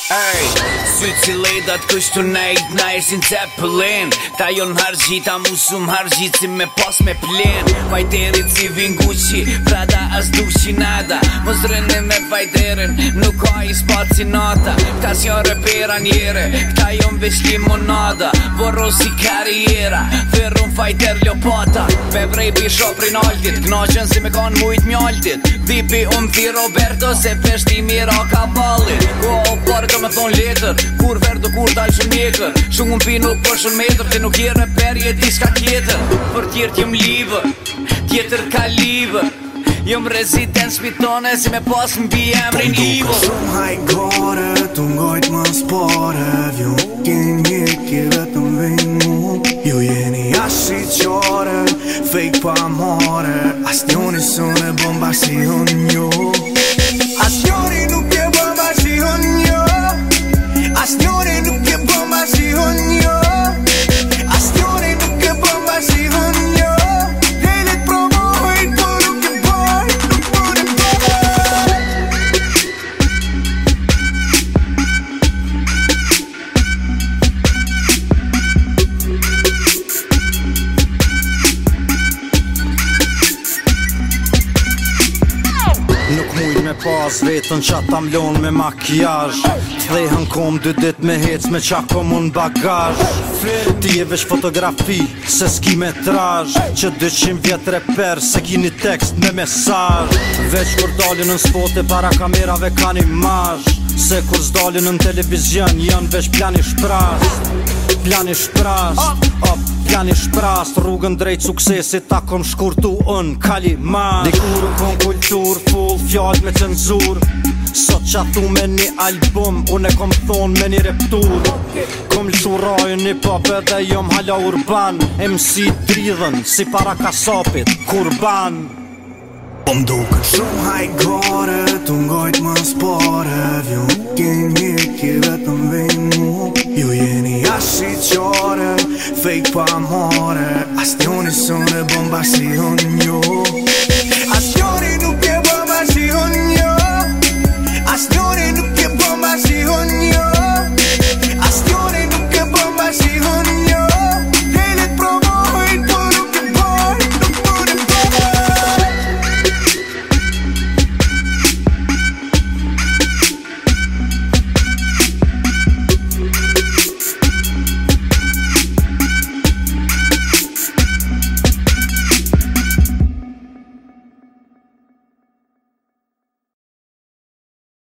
Ej, sytë si lejdat kështu nejt na esin Zeppelin. Ta jon hargjita musum hargjit si me pas me plen. Fajterit si vin Gucci, Prada as dushi nada. Mos rëni me fajterin, nuk ka i spaci nata. Kta s'jon repera njere, kta jon veç limonada. Vorro si karriera, ferrun fajter Lopata. Pe vrej pi shoprin altit, knaqen si me kan mujt mjaltit. Vipi ti Roberto, se peshti mira ka ballit. Ko parë do me thon letër, kur verdo kur dal shumë mjekër. Shumë pi nuk për shumë metër, ti nuk je reper, je diska tjetër. Për tjertë jem liver, tjetër kaliber. Jom rezident spitone, si me pas mbi emrin Ivo. Shumë hajgore, tu ngojt më spore. Vjo keni mjeki vetëm vejnë mu. Ju jeni ashi qore, fake pa more. As njoni sune bomba si hën njo. As njoni nuk je bomba si hën njo. As njoni nuk je bomba si hën njo. As njoni nuk je bomba si hën njo. Delet provoj, to nuk je boj, nuk mune boj. Nuk mujt me pas vetën qa ta mlon me makijazh. T'thejhën kom 2 dit me hec me qa kom unë bagazh. Ti e vesh fotografi se s'ki metrazh. Që 200 vjet reper se ki një tekst me mesazh. Veç kur dalin në spote para kamerave kan imazh. Se kur s'dalin në televizion janë veç plani shprast. Plani shprast, plani shprast. Rrugën drejt suksesit ta kom shkurtu unë Kalimar. Dikur kon kultur, full fjall me cenzur. Sot qa thu me një album, unë e kom thon me një reptur. Kom lëshu rajën një pop edhe jom hala urban. MC dridhen si para kasapit, kurban. Po m'duke shumë hajgore, tu ngojt më spore. Vjo keni mjeki vetëm vejnë mu. Ju jeni ashi qore, fake pa more. As njoni sune bomba si hën njo.